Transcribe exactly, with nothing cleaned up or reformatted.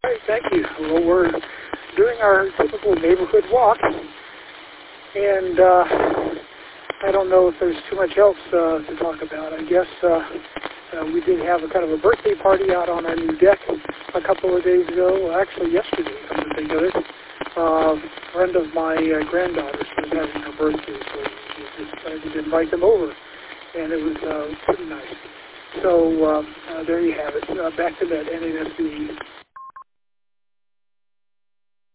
Great, thank you. Well, we're doing our typical neighborhood walk, and uh, I don't know if there's too much else uh, to talk about. I guess uh, uh, we did have a kind of a birthday party out on our new deck a couple of days ago, well, actually yesterday, come to think of it. Uh, a friend of my uh, granddaughter's was having her birthday, so we decided to invite them over, and it was uh, pretty nice. So um, uh, there you have it. Uh, back to that N A S B